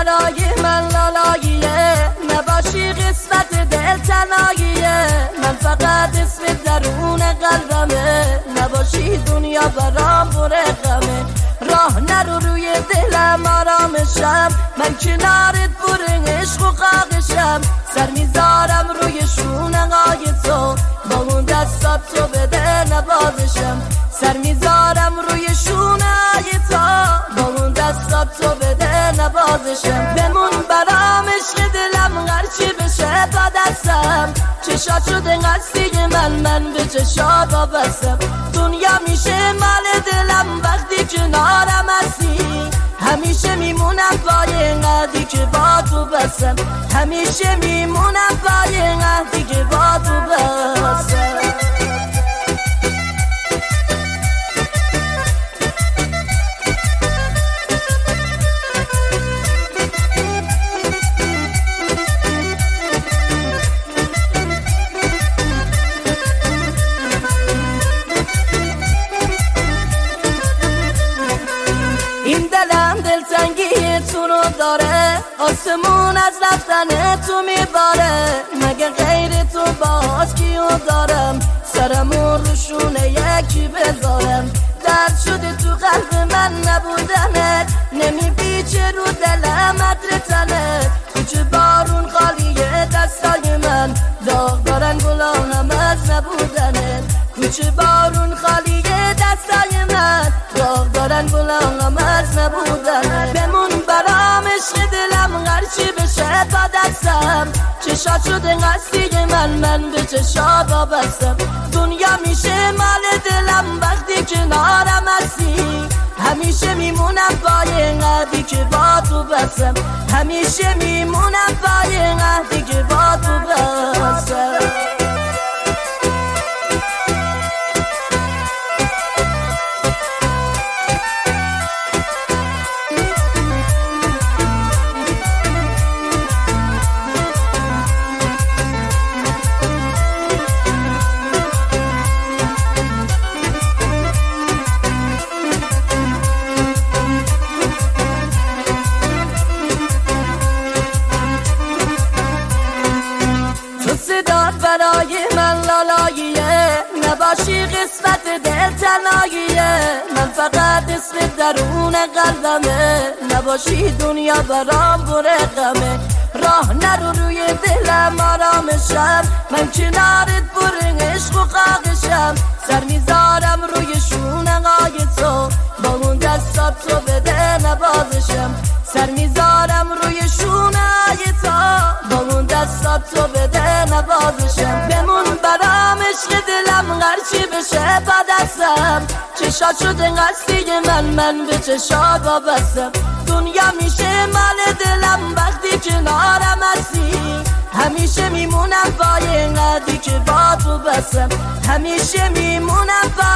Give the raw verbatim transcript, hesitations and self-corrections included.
برای من لالاییه، نباشی قسمت دل تنهاییه. من فقط اسم درون قلبمه، نباشی دنیا برام پر غمه. راه نرو روی دلم آرامشم، من کنارت پر عشق و قاقشم. سر میذارم روی شونه های تو، با اون دستات تو بده نوازشم. سر میذارم روی شونه های تو، با اون دستات تو بده نوازشم. بمون برام عشق دلم هرچی بشه تا دستم. چشات شده قصدی من، من به چشات وابستم. دنیا میشه مال دلم وقتی کنارم هستی. همیشه میمونم پای قدی که با تو بستم. همیشه میمونم پای قدی که با تو بستم. این دلم دلتنگی تو رو داره، آسمون از رفتن تو میباره. مگه غیر تو باز کیو دارم، سرمون رو شونه یکی بذارم. درد شده تو قلب من نبودنت، نمیپیچه رو دلم عطر تنت. کوچه بارون خالیه دستای من، داغ دارن گلان هم از نبودنت. کوچه بارون خالیه دستای من، داغ دارن گلان هم از نبودنت. بمون برام عشق دلم هرچی بشه تا دستم. چشات شده قصدی من، من به چشات وابستم. دنیا میشه مال دلم وقتی کنارم هستی. همیشه میمونم پای قدی که با تو بستم. همیشه میمونم پای قدی که با تو بستم. برای من لالاییه، نباشی قسمت دل تنهاییه. من فقط اسم درون قلبمه، نباشی دنیا برام پر غمه. راه نرو روی دلم آرامشم، من کنارت پر عشق و قاقشم. سر میذارم روی شونه های تو، با اون دستات تو بده نوازشم. سر میذارم روی شونه های تو، با اون دستات تو بده نوازشم. بمون برام عشق دلم هرچی بشه تا دستم. چشات شده قصدی من، من به چشات وابستم. دنیا میشه مال دلم وقتی کنارم هستی. همیشه میمونم پای قدی که با تو بستم. همیشه میمونم پای